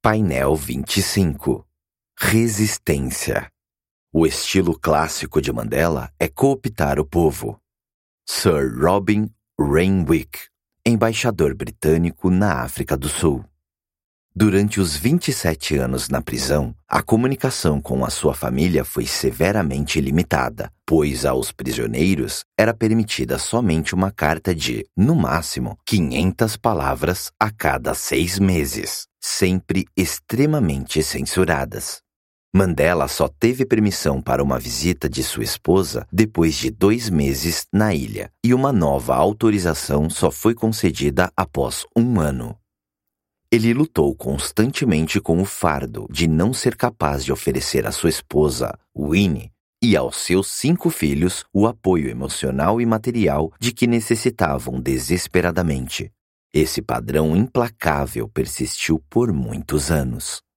Painel 25. Resistência. O estilo clássico de Mandela é cooptar o povo. Sir Robin Renwick, embaixador britânico na África do Sul. Durante os 27 anos na prisão, a comunicação com a sua família foi severamente limitada, pois aos prisioneiros era permitida somente uma carta de, no máximo, 500 palavras a cada 6 meses, sempre extremamente censuradas. Mandela só teve permissão para uma visita de sua esposa depois de 2 meses na ilha, e uma nova autorização só foi concedida após 1 ano. Ele lutou constantemente com o fardo de não ser capaz de oferecer à sua esposa, Winnie, e aos seus 5 filhos o apoio emocional e material de que necessitavam desesperadamente. Esse padrão implacável persistiu por muitos anos.